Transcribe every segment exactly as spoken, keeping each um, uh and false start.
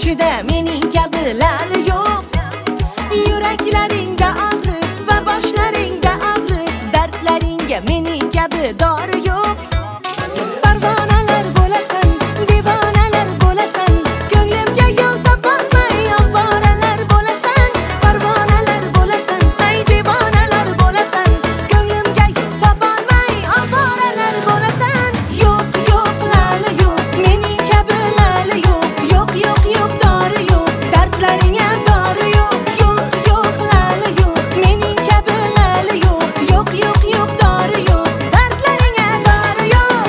ichida mening kabi lali yo'q. Yuraklaringga og'riq va boshlaringga og'riq, dardlaringga mening kabi dori yo'q. Parvonalar bo'lasan, devonalar bo'lasan, ko'nglimga yo'l topolmay ovoralar bo'lasan. Parvonalar bo'lasan, ay devonalar bo'lasan, ko'nglimga yo'l topolmay ovoralar bo'lasan. Yo'q, yo'q, lali yo'q, mening kabi lali yo'q. Yo'q, yo'q, yo'q, dori yo'q, dardlaringga dori yo'q. Yo'q, yo'q, lali yo'q, mening kabi lali yo'q. Yo'q, yo'q, yo'q, dori yo'q, dardlaringga dori yo'q.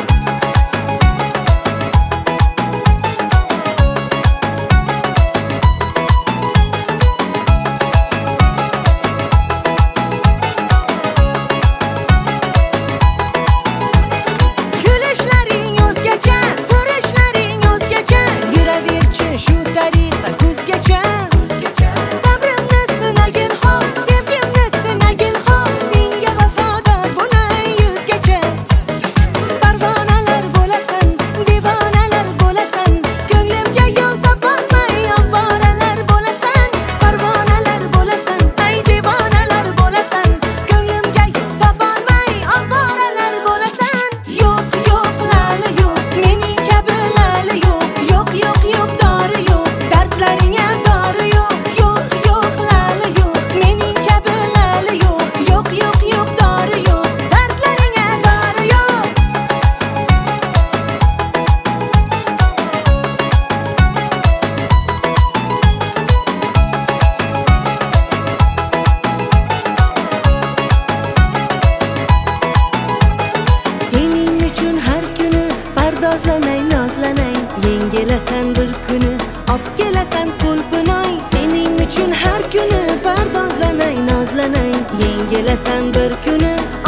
Kulishlaring o'zgacha, turishlaring o'zgacha, yuraverchi shu tariqa kuzgacha. Sabrimni sinagin xo'p, sevgimni sinagin xo'p, senga vafodor bo'lay yuzgacha. Parvonalar bo'lasan, devonalar bo'lasan, ko'nglimga yo'l topolmay ovoralar bo'lasan. Parvonalar bo'lasan, ay devonalar bo'lasan, ko'nglimga yo'l topolmay ovoralar bo'lasan. Yo'q, yo'q, lali yo'q, mening kabi lali yo'q. Yo'q, yo'q, yo'q, dori yo'q, dardlaringga dori yo'q. Yo'q, yo'q, lali yo'q, mening kabi lali yo'q. Yo'q, yo'q, yo'q, dori yo'q, dardlaringga dori yo'q. Sening uchun har kuni pardozlanay, nozlanay, yengilasan bir kuni, ob kelasan qo'lpinoy. Sening uchun har kuni pardozlanay, nozlanay, yengilasan bir kuni,